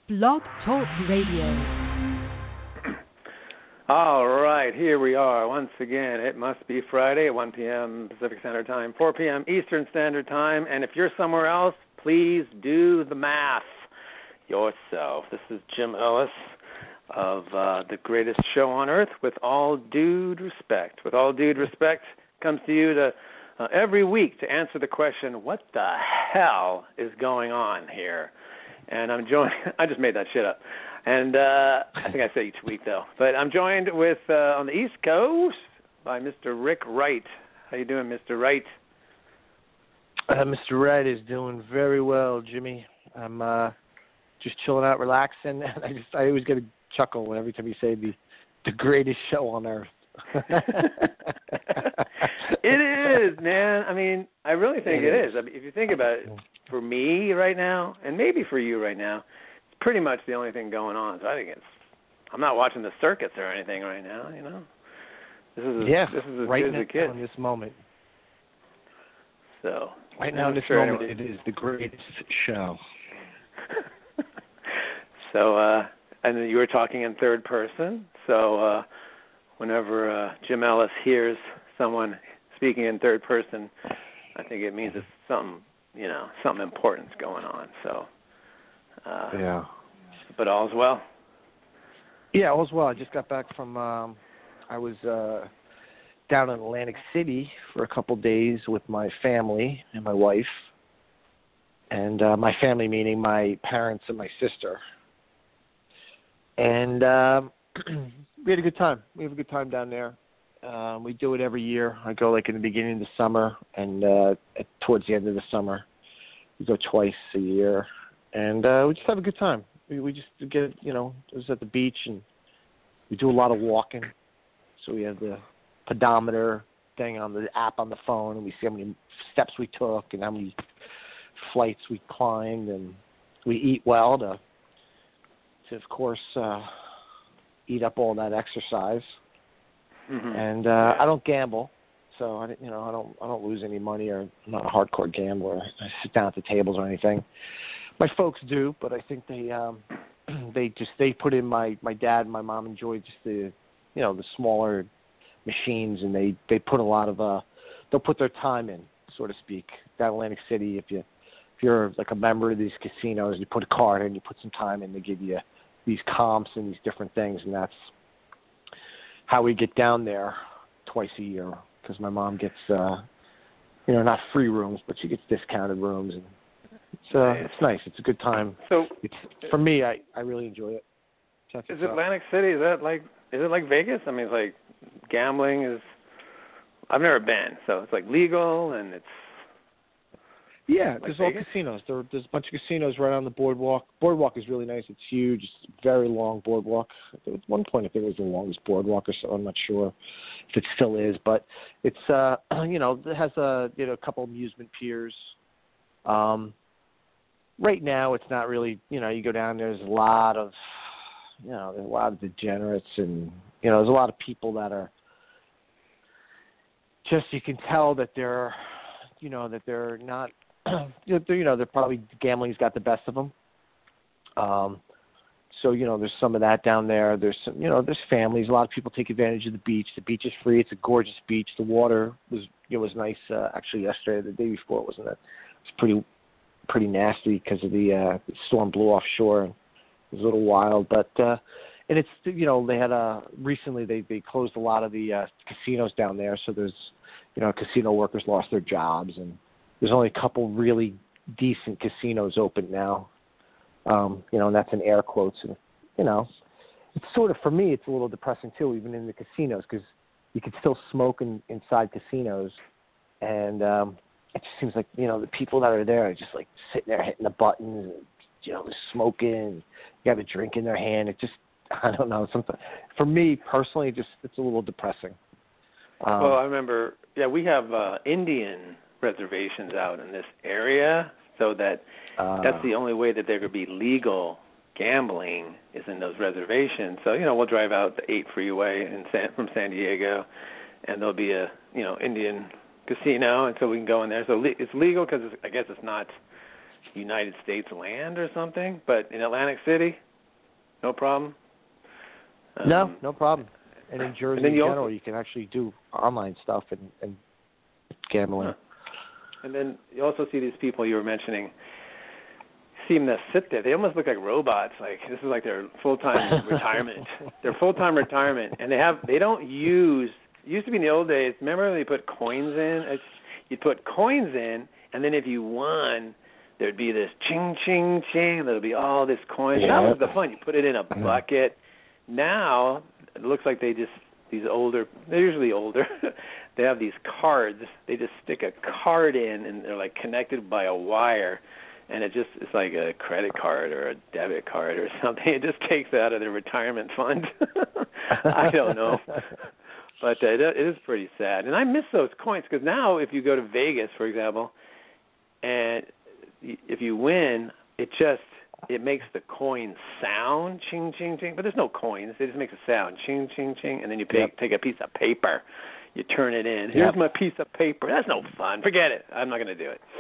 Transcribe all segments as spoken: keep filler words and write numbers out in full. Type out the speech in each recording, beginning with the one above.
Blog Talk Radio. All right, here we are once again. It must be Friday at one p.m. Pacific Standard Time, four p.m. Eastern Standard Time. And if you're somewhere else, please do the math yourself. This is Jim Ellis of uh, The Greatest Show on Earth, with all due respect. With all due respect, comes to you to, uh, every week to answer the question, what the hell is going on here? And I'm joined, I just made that shit up. And uh, I think I say each week, though. But I'm joined with, uh, on the East Coast, by Mister Rick Wright. How you doing, Mister Wright? Uh, Mister Wright is doing very well, Jimmy. I'm uh, just chilling out, relaxing. And I just, I always get a chuckle every time you say the, the greatest show on earth. It is, man. I mean, I really think it, it is. I mean, if you think about it, for me right now, and maybe for you right now, it's pretty much the only thing going on. So I think it's, I'm not watching the circuits or anything right now, you know. This is yeah, this is as right good now as it gets. in this moment. So right now in this sure moment, anybody... it is the greatest show. So, uh, and then you were talking in third person. So, uh, whenever uh, Jim Ellis hears someone speaking in third person, I think it means it's something, you know, something important's going on. So, uh, yeah. But all's well. Yeah, all's well. I just got back from. Um, I was uh, down in Atlantic City for a couple days with my family and my wife, and uh, my family meaning my parents and my sister. And um, we had a good time. We have a good time down there. Um, we do it every year. I go like in the beginning of the summer and uh, at, towards the end of the summer. We go twice a year, and uh, we just have a good time. We, we just get, you know, it was at the beach, and we do a lot of walking. So we have the pedometer thing on the app on the phone, and we see how many steps we took and how many flights we climbed, and we eat well to, to of course, uh, eat up all that exercise. Mm-hmm. And uh, I don't gamble, so I, you know, I don't, I don't lose any money, or I'm not a hardcore gambler. I sit down at the tables or anything. My folks do, but I think they, um, they just they put in my, my dad and my mom enjoy just the, you know, the smaller machines, and they, they put a lot of uh, they'll put their time in, so to speak. Down Atlantic City, if you if you're like a member of these casinos, you put a card in, you put some time in, they give you these comps and these different things, and that's how we get down there twice a year, because my mom gets, uh, you know, not free rooms, but she gets discounted rooms, and it's uh, it's nice. It's a good time. So, it's for me, I, I really enjoy it. Check is it Atlantic City? Is that like is it like Vegas? I mean, it's like gambling is. I've never been, so it's like legal and it's. Yeah, like there's Vegas? all casinos. There, there's a bunch of casinos right on the boardwalk. Boardwalk is really nice. It's huge. It's a very long boardwalk. At one point, I think it was the longest boardwalk or so. I'm not sure if it still is, but it's uh, you know, it has a you know a couple amusement piers. Um, right now, it's not really, you know, you go down there, there's a lot of, you know, there's a lot of degenerates, and you know, there's a lot of people that are just, you can tell that they're, you know, that they're not. You know, they're probably, gambling's got the best of them. Um, so, you know, there's some of that down there. There's some, you know, there's families. A lot of people take advantage of the beach. The beach is free. It's a gorgeous beach. The water was, it was nice. Uh, actually, yesterday, the day before, it wasn't that. It's pretty, pretty nasty because of the, uh, the storm blew offshore. And it was a little wild, but uh, and it's, you know, they had a recently they they closed a lot of the uh, casinos down there. So there's, you know, casino workers lost their jobs, and there's only a couple really decent casinos open now, um, you know, and that's in air quotes. And, you know, it's sort of, for me, it's a little depressing too, even in the casinos, because you can still smoke in, inside casinos. And um, it just seems like, you know, the people that are there are just like sitting there hitting the buttons, and, you know, they're smoking, you have a drink in their hand. It just, I don't know, something, for me personally, just, it's a little depressing. Um, well, I remember, yeah, we have uh, Indian reservations out in this area, so that uh, that's the only way that there could be legal gambling is in those reservations. So, you know, we'll drive out the eight freeway in San, from San Diego, and there'll be a, you know, Indian casino, and so we can go in there. So le- it's legal because I guess it's not United States land or something. But in Atlantic City, no problem. Um, no, no problem. And in Jersey and in you general, also, you can actually do online stuff and, and gambling. Huh. And then you also see these people you were mentioning seem to sit there. They almost look like robots. Like this is like their full-time retirement. Their full-time retirement, and they have they don't use. It used to be in the old days. Remember when you put coins in? It's, you'd put coins in, and then if you won, there'd be this ching ching ching. There'd be all this coins. Yeah. That was the fun. You put it in a bucket. Now it looks like they just these older. They're usually older. They have these cards. They just stick a card in, and they're like connected by a wire, and it just it's like a credit card or a debit card or something. It just takes it out of their retirement fund. I don't know, but uh, it, it is pretty sad. And I miss those coins because now if you go to Vegas, for example, and if you win, it just it makes the coin sound, ching ching ching. But there's no coins. It just makes a sound, ching ching ching, and then you pay, yep. take a piece of paper. You turn it in. Here's yep. my piece of paper. That's no fun. Forget it. I'm not going to do it.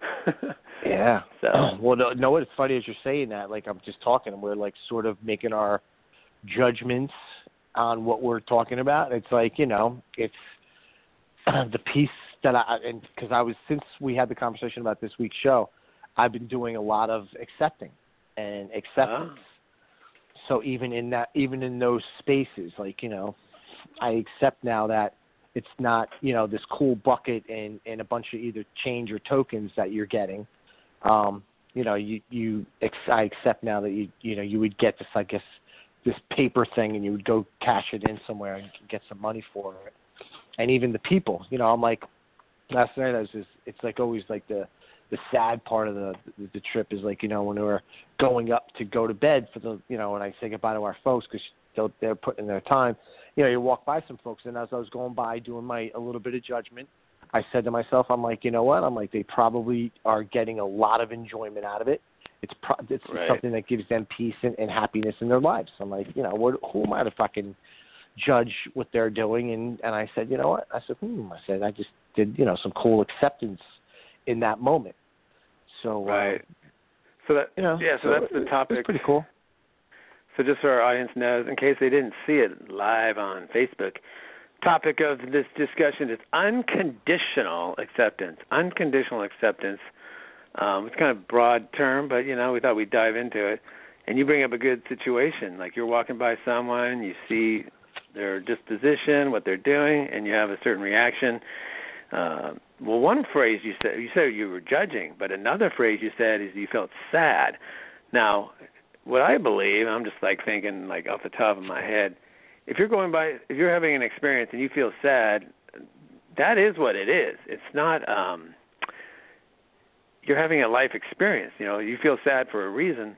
Yeah. So. Well, no, no, it's funny as you're saying that. Like, I'm just talking, and we're, like, sort of making our judgments on what we're talking about. It's like, you know, it's the piece that I – and because I was – since we had the conversation about this week's show, I've been doing a lot of accepting and acceptance. Oh. So even in that – even in those spaces, like, you know, I accept now that it's not, you know, this cool bucket and, and a bunch of either change or tokens that you're getting. Um, you know, you, you, I accept now that you, you know, you would get this, I guess, this paper thing and you would go cash it in somewhere and get some money for it. And even the people, you know, I'm like, last night I was just, it's like always like the, the sad part of the, the, the trip is like, you know, when we were going up to go to bed for the, you know, when I say goodbye to our folks because they're, they're putting in their time, you know, you walk by some folks, and as I was going by doing my a little bit of judgment, I said to myself, I'm like, you know what? I'm like, they probably are getting a lot of enjoyment out of it. It's pro- it's right. something that gives them peace and, and happiness in their lives. I'm like, you know, what, who am I to fucking judge what they're doing? And, and I said, you know what? I said, hmm. I said, I just did, you know, some cool acceptance in that moment. So right. Uh, so that you know, yeah. So, so that's the topic. It's pretty cool. So just so our audience knows, in case they didn't see it live on Facebook, topic of this discussion is unconditional acceptance. Unconditional acceptance. Um, it's kind of a broad term, but, you know, we thought we'd dive into it. And you bring up a good situation. Like you're walking by someone, you see their disposition, what they're doing, and you have a certain reaction. Uh, well, one phrase you said, you said you were judging, but another phrase you said is you felt sad. Now, what I believe, I'm just like thinking like off the top of my head, if you're going by, if you're having an experience and you feel sad, that is what it is. It's not, um, you're having a life experience. You know, you feel sad for a reason.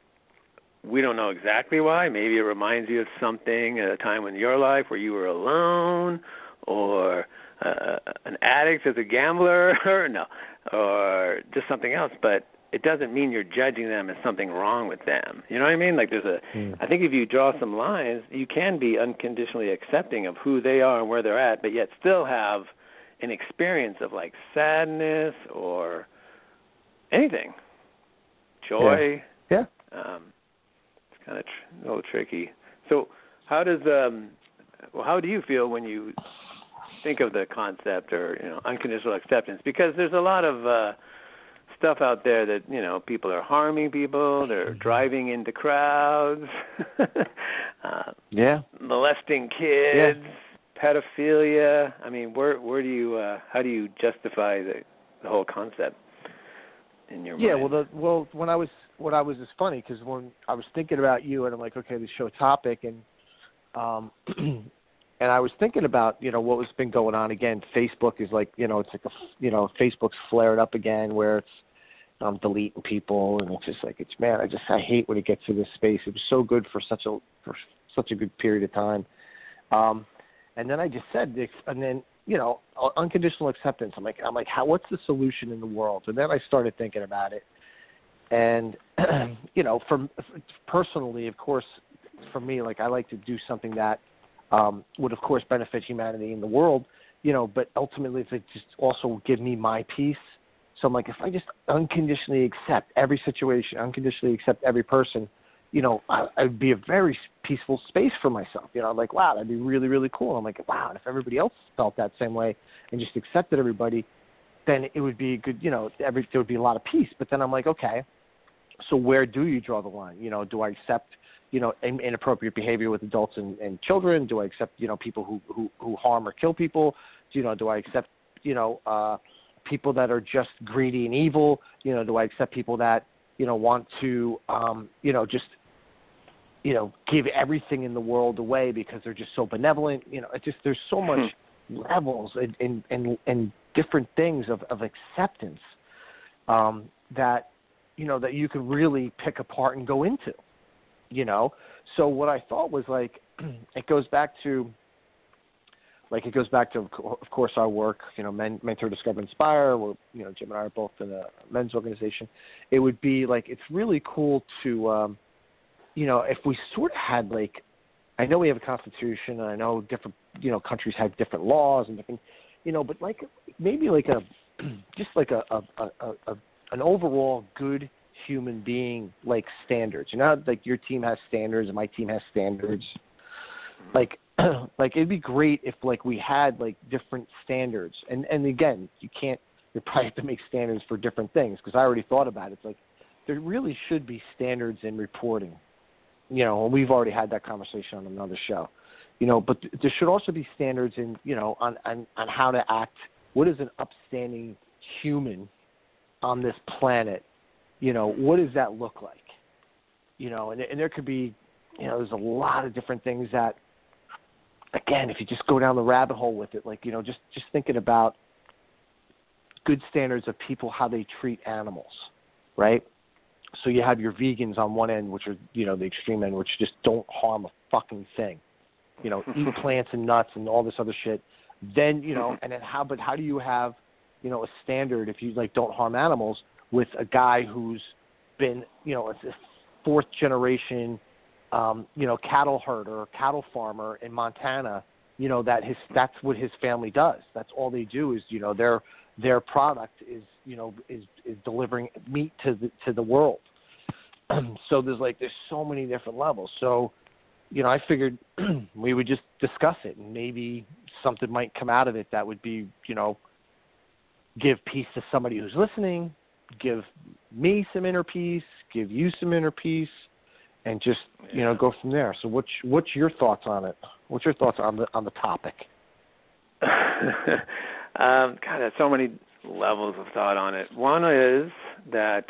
We don't know exactly why. Maybe it reminds you of something at a time in your life where you were alone or uh, an addict as a gambler or no, or just something else. But it doesn't mean you're judging them as something wrong with them. You know what I mean? Like there's a, mm. I think if you draw some lines, you can be unconditionally accepting of who they are and where they're at, but yet still have an experience of like sadness or anything, joy. Yeah. yeah. Um, it's kind of tr- a little tricky. So how does, um, well, how do you feel when you think of the concept or, you know, unconditional acceptance? Because there's a lot of, uh, stuff out there that, you know, people are harming people, they're driving into crowds, uh, yeah, molesting kids, yeah. pedophilia. I mean, where where do you, uh, how do you justify the, the whole concept in your yeah, mind? Yeah, well, the, well, when I was, what I was is funny because when I was thinking about you and I'm like, okay, the show topic and, um, and I was thinking about, you know, what was been going on again. Facebook is like, you know, it's like, a, you know, Facebook's flared up again where it's, um, deleting people, and it's just like it's man. I just I hate when it gets to this space. It was so good for such a for such a good period of time, um, and then I just said this, and then you know unconditional acceptance. I'm like I'm like how what's the solution in the world? And then I started thinking about it, and you know, for personally, of course, for me, like I like to do something that um, would of course benefit humanity in the world, you know, but ultimately it just also give me my peace. So I'm like, if I just unconditionally accept every situation, unconditionally accept every person, you know, I, I'd be a very peaceful space for myself. You know, I'm like, wow, that'd be really, really cool. I'm like, wow, and if everybody else felt that same way and just accepted everybody, then it would be good, you know, every, there would be a lot of peace. But then I'm like, okay, so where do you draw the line? You know, do I accept, you know, inappropriate behavior with adults and, and children? Do I accept, you know, people who, who, who harm or kill people? Do, you know, do I accept, you know, uh, people that are just greedy and evil? You know, do I accept people that, you know, want to, um, you know, just, you know, give everything in the world away because they're just so benevolent? You know, it just, there's so much levels and, and, and, and different things of, of acceptance um, that, you know, that you can really pick apart and go into, you know? So what I thought was like, it goes back to, like, it goes back to, of course, our work, you know, Men, Mentor, Discover, Inspire. We're, you know, Jim and I are both in a men's organization. It would be like, it's really cool to, um, you know, if we sort of had like, I know we have a constitution, and I know different, you know, countries have different laws and different, you know, but like maybe like a, just like a, a, a, a an overall good human being, like standards. You know, how, like your team has standards and my team has standards. Like, like it'd be great if like we had like different standards. And and again, you can't. You probably have to make standards for different things because I already thought about it. It's like there really should be standards in reporting. You know, and we've already had that conversation on another show. You know, but th- there should also be standards in, you know, on, on, on how to act. What is an upstanding human on this planet? You know, what does that look like? You know, and, and there could be, you know, there's a lot of different things that, again, if you just go down the rabbit hole with it, like, you know, just, just thinking about good standards of people, how they treat animals, right? So you have your vegans on one end, which are, you know, the extreme end, which just don't harm a fucking thing. You know, eat plants and nuts and all this other shit. Then, you know, and then how, but how do you have, you know, a standard if you, like, don't harm animals with a guy who's been, you know, a fourth generation, um, you know, cattle herder or cattle farmer in Montana, you know, that his, that's what his family does. That's all they do is, you know, their, their product is, you know, is, is delivering meat to the, to the world. So there's like, there's so many different levels. So, you know, I figured we would just discuss it and maybe something might come out of it that would be, you know, give peace to somebody who's listening, give me some inner peace, give you some inner peace, and just, you know, go from there. So what's, what's your thoughts on it? What's your thoughts on the, on the topic? um, God, there's so many levels of thought on it. One is that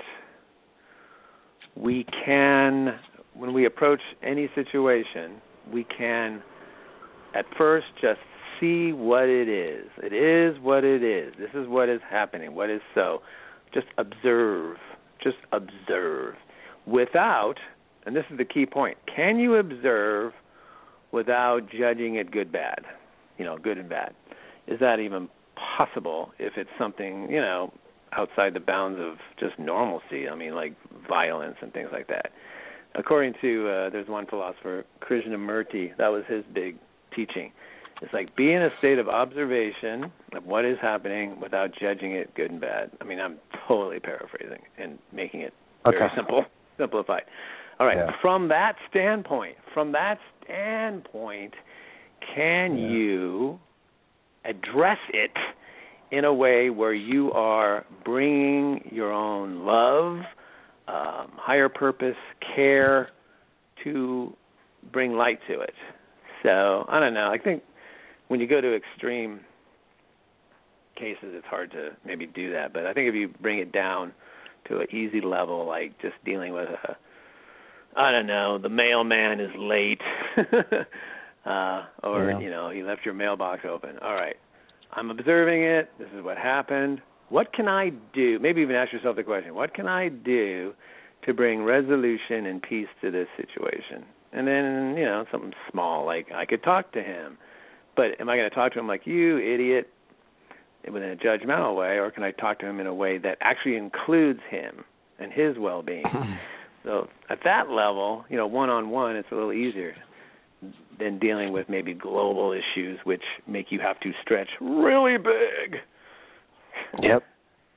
we can, when we approach any situation, we can at first just see what it is. It is what it is. This is what is happening. What is so? Just observe. Just observe. Without, and this is the key point, can you observe without judging it good, bad? You know, good and bad. Is that even possible if it's something, you know, outside the bounds of just normalcy? I mean, like violence and things like that. According to, uh, there's one philosopher, Krishnamurti, that was his big teaching. It's like be in a state of observation of what is happening without judging it good and bad. I mean, I'm totally paraphrasing and making it very okay. simple, simplified. All right, yeah. From that standpoint, from that standpoint, can yeah. you address it in a way where you are bringing your own love, um, higher purpose, care to bring light to it? So, I don't know. I think when you go to extreme cases, it's hard to maybe do that. But I think if you bring it down to an easy level, like just dealing with a, I don't know, the mailman is late, uh, or, yeah. you know, he left your mailbox open. All right, I'm observing it. This is what happened. What can I do? Maybe even ask yourself the question, what can I do to bring resolution and peace to this situation? And then, you know, something small, like I could talk to him. But am I going to talk to him like, you idiot, within a judgmental way, or can I talk to him in a way that actually includes him and his well-being? So at that level, you know, one-on-one, it's a little easier than dealing with maybe global issues, which make you have to stretch really big. Yep.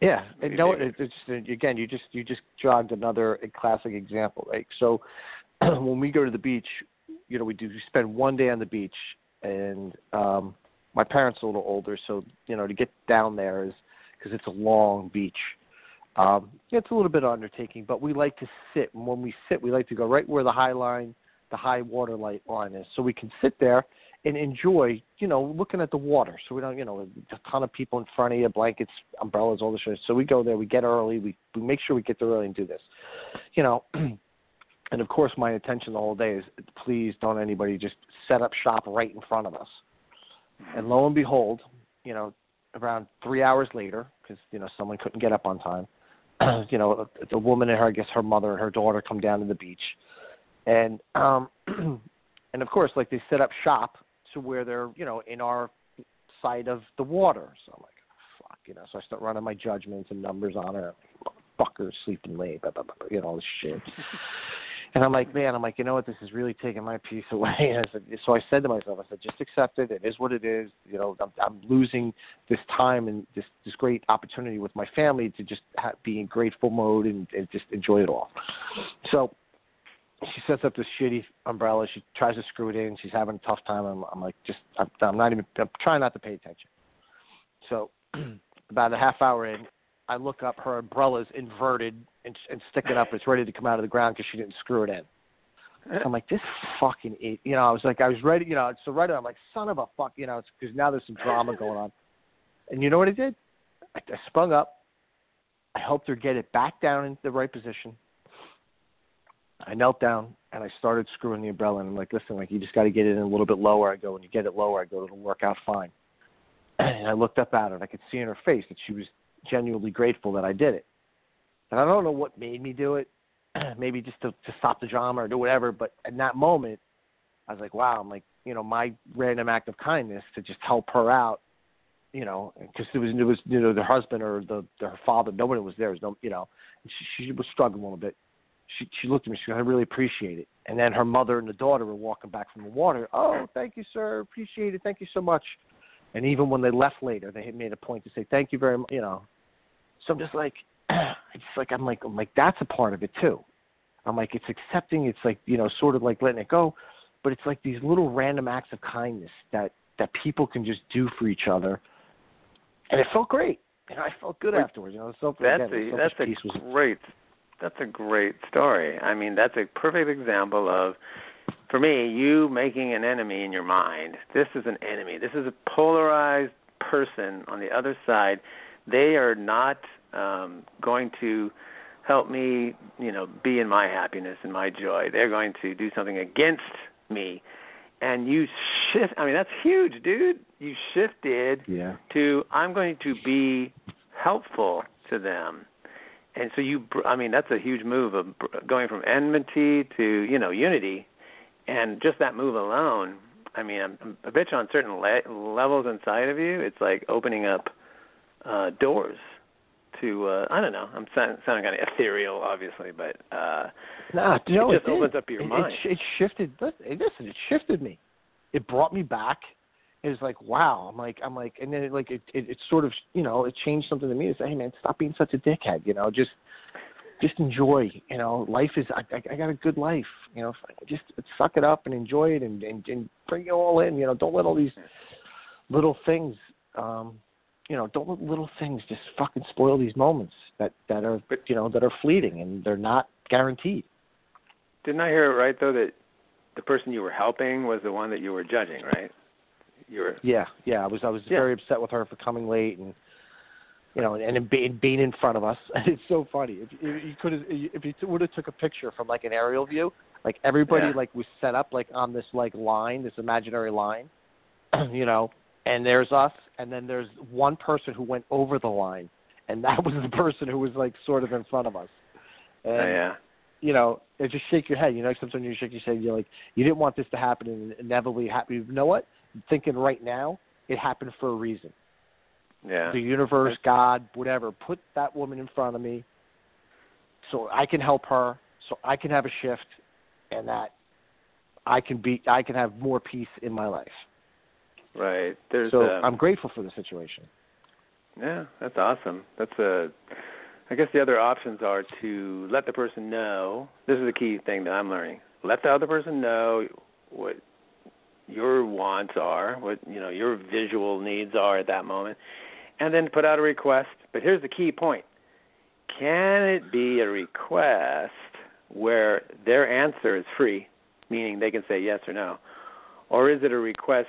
Yeah, and no, do? it, it's again, you just you just jogged another classic example, right? So when we go to the beach, you know, we do we spend one day on the beach, and um, my parents are a little older, so you know, to get down there is because it's a long beach. Um, it's a little bit of undertaking, but we like to sit. And when we sit, we like to go right where the high line, the high water light line is, so we can sit there and enjoy, you know, looking at the water. So we don't, you know, a ton of people in front of you, blankets, umbrellas, all this shit. So we go there, we get early, we, we make sure we get there early and do this, you know. And of course, my intention the whole day is, please don't anybody just set up shop right in front of us. And lo and behold, you know, around three hours later, because you know someone couldn't get up on time, you know, the woman and her, I guess her mother and her daughter come down to the beach, and um, and of course, like they set up shop to where they're, you know, in our side of the water. So I'm like, fuck, you know. So I start running my judgments and numbers on her. Fucker sleeping late, blah, blah, blah, you know, all this shit. And I'm like, man, I'm like, you know what? This is really taking my peace away. And I said, so I said to myself, I said, just accept it. It is what it is. You know, I'm, I'm losing this time and this this great opportunity with my family to just ha- be in grateful mode and, and just enjoy it all. So she sets up this shitty umbrella. She tries to screw it in. She's having a tough time. I'm, I'm like, just, I'm, I'm not even, I'm trying not to pay attention. So about a half hour in, I look up, her umbrella's inverted and, and sticking up. It's ready to come out of the ground because she didn't screw it in. So I'm like, this fucking idiot. You know, I was like, I was ready, you know, so right away, I'm like, son of a fuck, you know, because now there's some drama going on. And you know what I did? I, I sprung up. I helped her get it back down into the right position. I knelt down, and I started screwing the umbrella. And I'm like, listen, like, you just got to get it in a little bit lower. I go, when you get it lower, I go, it'll work out fine. And I looked up at her, and I could see in her face that she was genuinely grateful that I did it. And I don't know what made me do it, maybe just to, to stop the drama or do whatever, but in that moment, I was like, wow, I'm like, you know, my random act of kindness to just help her out, you know, because it was, it was, you know, the husband or the, the her father, nobody was there, was no, you know, and she, she was struggling a little bit. She she looked at me, she goes, I really appreciate it. And then her mother and the daughter were walking back from the water. Oh, thank you, sir, appreciate it, thank you so much. And even when they left later, they had made a point to say, thank you very much, you know. So I'm just like, I just like, I'm like, I'm like, that's a part of it too. I'm like, it's accepting, it's like, you know, sort of like letting it go. But it's like these little random acts of kindness that, that people can just do for each other. And it felt great. You know, I felt good Wait, afterwards. You know, self, that's again, a, that's a was, great, that's a great story. I mean, that's a perfect example of, for me, you making an enemy in your mind. This is an enemy. This is a polarized person on the other side. They are not um, going to help me, you know, be in my happiness and my joy. They're going to do something against me. And you shift. I mean, that's huge, dude. You shifted yeah. to, I'm going to be helpful to them. And so you, I mean, that's a huge move of going from enmity to, you know, unity. And just that move alone, I mean, I'm, I bet you on certain le- levels inside of you, it's like opening up uh, doors to, uh, I don't know, I'm sound, sounding kind of ethereal, obviously, but uh, nah, no, it just it opens did. up your it, mind. It, it shifted, listen, it shifted me. It brought me back. It was like, wow. I'm like, I'm like, and then it, like, it, it, it sort of, you know, it changed something to me. It's like, hey, man, stop being such a dickhead, you know, just, just enjoy, you know, life is, I, I, I got a good life, you know, just suck it up and enjoy it and, and, and bring it all in, you know, don't let all these little things, um, you know, don't let little things just fucking spoil these moments that, that are, you know, that are fleeting and they're not guaranteed. Didn't I hear it right, though, that the person you were helping was the one that you were judging, right? You were. Yeah, yeah, I was, I was yeah. very upset with her for coming late and, you know, and, and being, being in front of us. It's so funny. If, if you could have, if you would have took a picture from like an aerial view, like everybody Yeah. like was set up like on this like line, this imaginary line, you know, and there's us, and then there's one person who went over the line, and that was the person who was like sort of in front of us. And, Oh, yeah. you know, it just shake your head. You know, sometimes you shake your head, you're like, you didn't want this to happen, and inevitably happen. You know what? I'm thinking right now, it happened for a reason. Yeah. The universe, God, whatever, put that woman in front of me so I can help her, so I can have a shift, and that I can be, I can have more peace in my life. Right. There's. So um, I'm grateful for the situation. Yeah, that's awesome. That's a. I guess the other options are to let the person know. This is the key thing that I'm learning. Let the other person know what your wants are, what you know your visual needs are at that moment, and then put out a request. But here's the key point: can it be a request where their answer is free, meaning they can say yes or no, or is it a request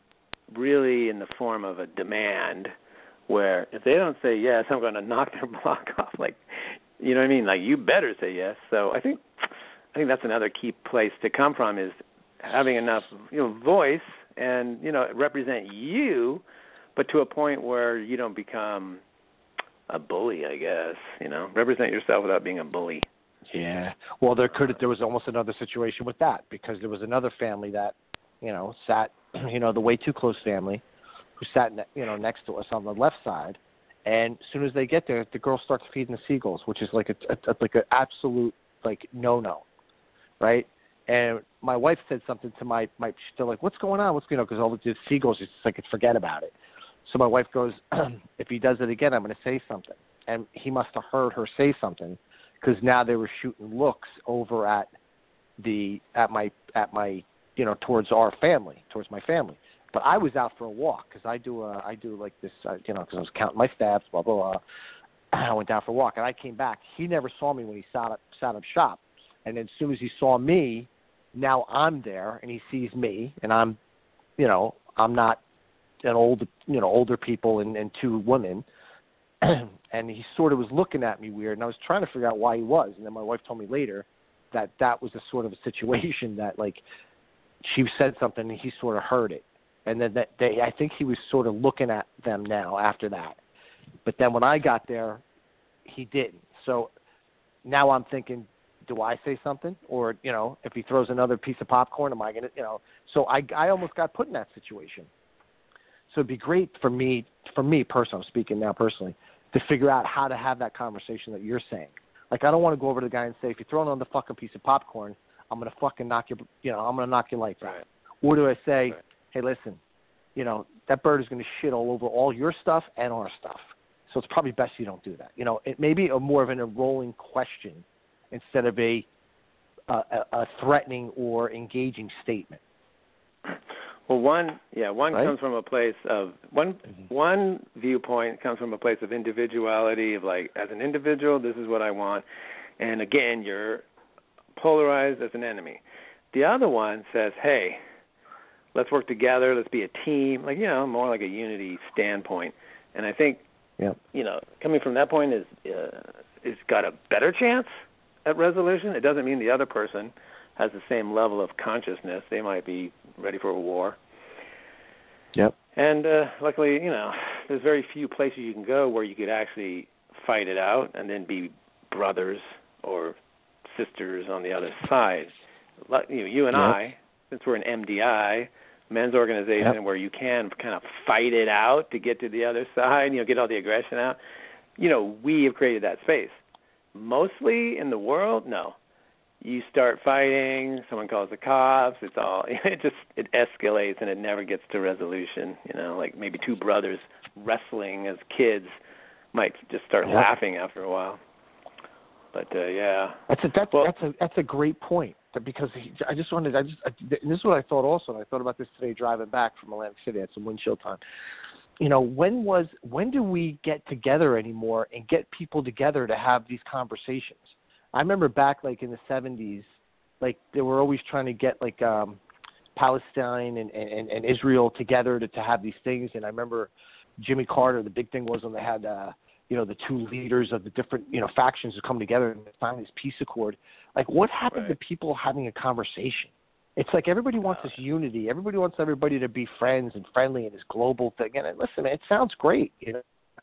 really in the form of a demand, where if they don't say yes, I'm going to knock their block off? Like, you know what I mean? Like, you better say yes. So I think I think that's another key place to come from, is having enough, you know, voice and, you know, represent you, but to a point where you don't become a bully, I guess. You know, represent yourself without being a bully. Yeah. Well, there could there was almost another situation with that, because there was another family that, you know, sat, you know, the way too close family, who sat, ne- you know, next to us on the left side, and as soon as they get there, the girl starts feeding the seagulls, which is like a, a, a like an absolute like no no, right? And my wife said something to my my still like, what's going on? What's you know because all the seagulls, it's like forget about it. So my wife goes, if he does it again, I'm going to say something, and he must have heard her say something, because now they were shooting looks over at the at my at my you know towards our family, towards my family. But I was out for a walk, because I do a, I do like this, uh, you know, because I was counting my stabs, blah, blah, blah. I went down for a walk, and I came back. He never saw me when he sat up, sat up shop. And then as soon as he saw me, now I'm there, and he sees me, and I'm, you know, I'm not an old, you know, older people and, and two women. And he sort of was looking at me weird, and I was trying to figure out why he was. And then my wife told me later that that was a sort of a situation that, like, she said something, and he sort of heard it. And then that they, I think he was sort of looking at them now after that. But then when I got there, he didn't. So now I'm thinking, do I say something? Or, you know, if he throws another piece of popcorn, am I going to, you know. So I, I almost got put in that situation. So it'd be great for me, for me personally, I'm speaking now personally, to figure out how to have that conversation that you're saying. Like, I don't want to go over to the guy and say, if you throw another fucking piece of popcorn, I'm going to fucking knock your, you know, I'm going to knock your lights out. Right. Or do I say, right. hey, listen, you know, that bird is going to shit all over all your stuff and our stuff. So it's probably best you don't do that. You know, it may be a more of an enrolling question instead of a, a, a threatening or engaging statement. Well, one, yeah, one right? comes from a place of, one mm-hmm. one viewpoint comes from a place of individuality, of like, as an individual, this is what I want. And again, you're polarized as an enemy. The other one says, hey, let's work together. Let's be a team. Like, you know, more like a unity standpoint. And I think, yep. you know, coming from that point is uh, is got a better chance at resolution. It doesn't mean the other person has the same level of consciousness. They might be ready for a war. Yep. And uh, luckily, you know, there's very few places you can go where you could actually fight it out and then be brothers or sisters on the other side. You know, you and yep. I, since we're an M D I, men's organization, yep. where you can kind of fight it out to get to the other side, you know, get all the aggression out, you know, we have created that space. Mostly in the world, no. You start fighting, someone calls the cops, it's all, it just, it escalates and it never gets to resolution. You know, like maybe two brothers wrestling as kids might just start yep. laughing after a while. But, uh, yeah. That's a, that's, well, that's, a, that's a great point. Because he, I just wanted, I just, I, and this is what I thought also, and I thought about this today driving back from Atlantic City. I had some windshield time. You know, when was, when do we get together anymore and get people together to have these conversations? I remember back, like, in the seventies, like, they were always trying to get, like, um, Palestine and, and, and Israel together to, to have these things. And I remember Jimmy Carter, the big thing was when they had, uh, you know, the two leaders of the different, you know, factions to come together and sign this peace accord. Like, what happened right. to people having a conversation? It's like everybody wants this unity. Everybody wants everybody to be friends and friendly and this global thing. And listen, it sounds great. You know,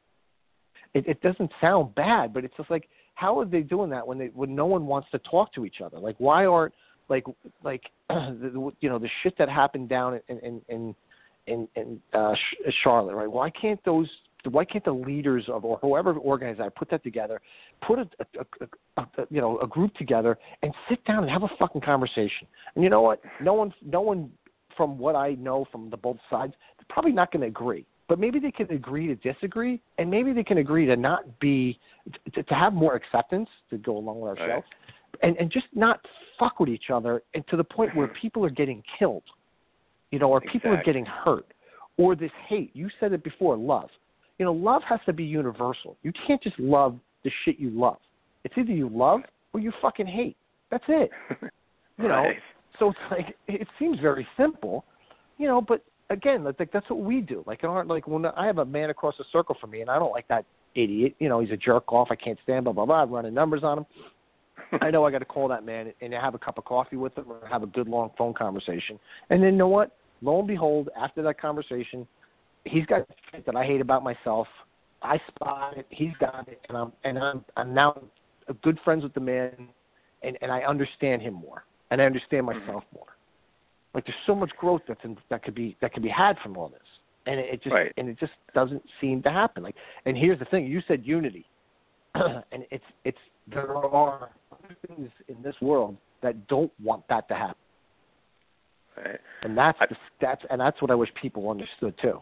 it, it doesn't sound bad, but it's just like, how are they doing that when they when no one wants to talk to each other? Like, why aren't like like the, you know the shit that happened down in in in in, in uh, Charlotte, right? Why can't those Why can't the leaders of or whoever organized that put that together, put a, a, a, a you know a group together and sit down and have a fucking conversation? And you know what? No one, no one, from what I know from the both sides, they're probably not going to agree. but maybe they can agree to disagree, and maybe they can agree to not be to, to have more acceptance to go along with our right. show, and and just not fuck with each other, and to the point where people are getting killed, you know, or exactly. people are getting hurt, or this hate. You said it before, love. You know, love has to be universal. You can't just love the shit you love. It's either you love or you fucking hate. That's it. You know, right. so it's like it seems very simple, you know, but again, like that's what we do. Like, aren't like when I have a man across the circle from me, and I don't like that idiot. You know, he's a jerk off. I can't stand blah blah blah. I'm running numbers on him. I know I got to call that man and have a cup of coffee with him or have a good long phone conversation. And then you know what? Lo and behold, after that conversation, he's got shit that I hate about myself. I spot it. He's got it, and I'm and I'm I'm now good friends with the man, and and I understand him more, and I understand myself more. Like there's so much growth that's in, that could be that could be had from all this, and it, it just right. and it just doesn't seem to happen. Like, and here's the thing: you said unity, and it's it's there are other things in this world that don't want that to happen, right. and that's I, the, that's and that's what I wish people understood too.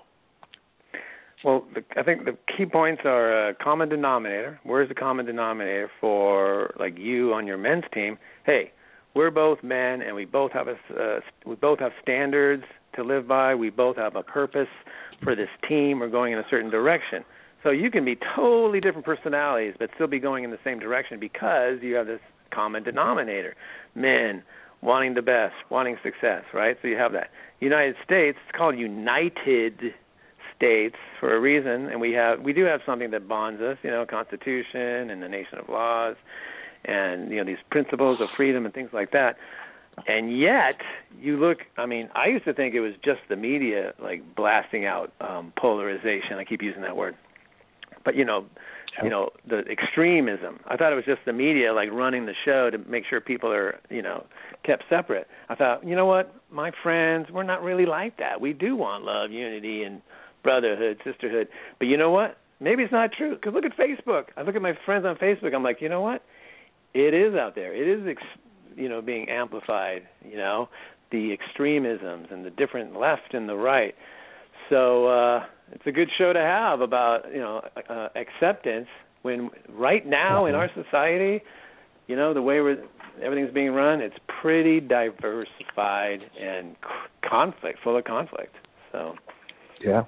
Well, the, I think the key points are a common denominator. Where's the common denominator for like you on your men's team? Hey, we're both men, and we both have a uh, we both have standards to live by. We both have a purpose for this team. We're going in a certain direction. So you can be totally different personalities, but still be going in the same direction because you have this common denominator: men wanting the best, wanting success. Right? So you have that. United States, it's called United States for a reason, and we have we do have something that bonds us, you know, Constitution and the nation of laws, and you know these principles of freedom and things like that. And yet, you look. I mean, I used to think it was just the media like blasting out um, polarization. I keep using that word, but you know, Sure. you know the extremism. I thought it was just the media like running the show to make sure people are you know kept separate. I thought, you know what, my friends, we're not really like that. We do want love, unity, and brotherhood, sisterhood. But you know what? Maybe it's not true. Because look at Facebook. I look at my friends on Facebook. I'm like, you know what? It is out there. It is, ex- you know, being amplified, you know, the extremisms and the different left and the right. So uh, it's a good show to have about, you know, uh, acceptance when right now in our society, you know, the way we're, everything's being run, it's pretty diversified and c- conflict, full of conflict. So. Yeah.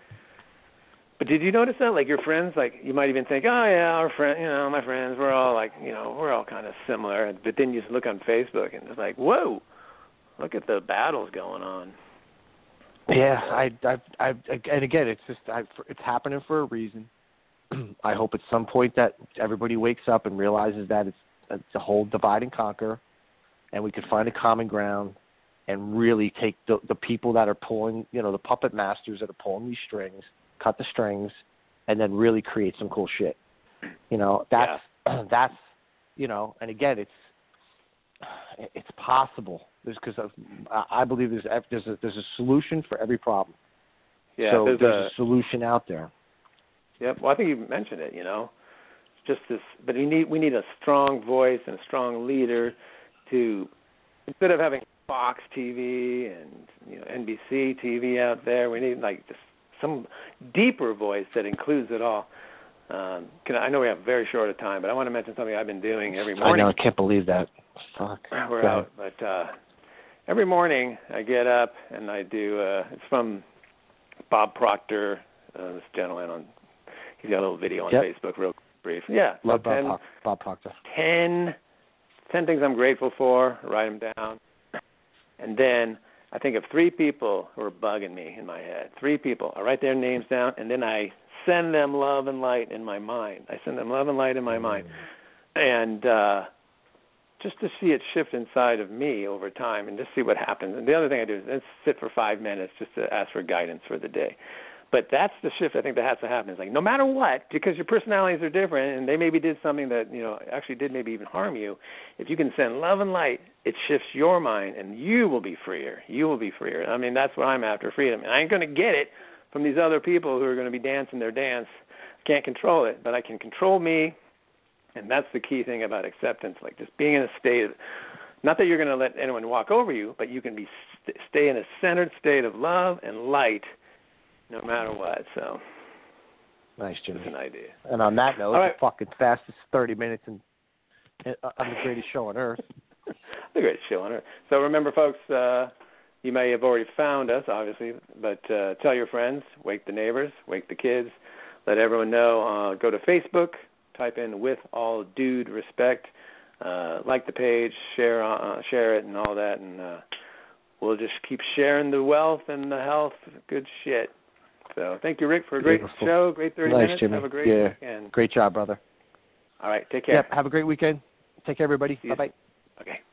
But did you notice that? Like your friends, like you might even think, oh yeah, our friend, you know, my friends, we're all like, you know, we're all kind of similar. But then you just look on Facebook and it's like, whoa, look at the battles going on. Yeah, I, I, I, and again, it's just, I, it's happening for a reason. I hope at some point that everybody wakes up and realizes that it's, it's a whole divide and conquer, and we could find a common ground and really take the, the people that are pulling, you know, the puppet masters that are pulling these strings, cut the strings, and then really create some cool shit. You know, that's, yeah. that's, you know, and again, it's, it's possible. There's, because I believe there's, there's a, there's a solution for every problem. Yeah, so there's, there's a, a solution out there. Yep. Well, I think you mentioned it, you know, just this, but we need, we need a strong voice and a strong leader to, instead of having Fox T V and, you know, N B C T V out there, we need like just some deeper voice that includes it all. Um, can I, I know we have very short a time, but I want to mention something I've been doing every morning. I know, I can't believe that. Fuck. We're out, but uh, every morning I get up and I do, uh, it's from Bob Proctor, uh, this gentleman on, he's got a little video on yep. Facebook, real brief. Yeah. Love so Bob, ten, Pro- Bob Proctor. ten, ten things I'm grateful for, write them down. And then I think of three people who are bugging me in my head. Three people. I write their names down, and then I send them love and light in my mind. I send them love and light in my mind. And uh, just to see it shift inside of me over time and just see what happens. And the other thing I do is let's sit for five minutes just to ask for guidance for the day. But that's the shift I think that has to happen. It's like no matter what, because your personalities are different and they maybe did something that, you know, actually did maybe even harm you, if you can send love and light, it shifts your mind and you will be freer. You will be freer. I mean, that's what I'm after, freedom. And I ain't going to get it from these other people who are going to be dancing their dance. I can't control it, but I can control me. And that's the key thing about acceptance, like just being in a state of, not that you're going to let anyone walk over you, but you can be stay in a centered state of love and light no matter what. So nice, Jimmy. That's an idea. And on that note, All right. the fucking fastest thirty minutes in, in, uh, on the greatest show on earth. The greatest show on earth. So remember, folks, uh, you may have already found us, obviously, but uh, tell your friends, wake the neighbors, wake the kids, let everyone know. Uh, go to Facebook, type in "With All Dude Respect," uh, like the page, share uh, share it, and all that, and uh, we'll just keep sharing the wealth and the health, good shit. So thank you, Rick, for a great Beautiful. show, great thirty nice, minutes. Jimmy. Have a great yeah. weekend. Great job, brother. All right, take care. Yep. Have a great weekend. Take care, everybody. Bye bye. Okay.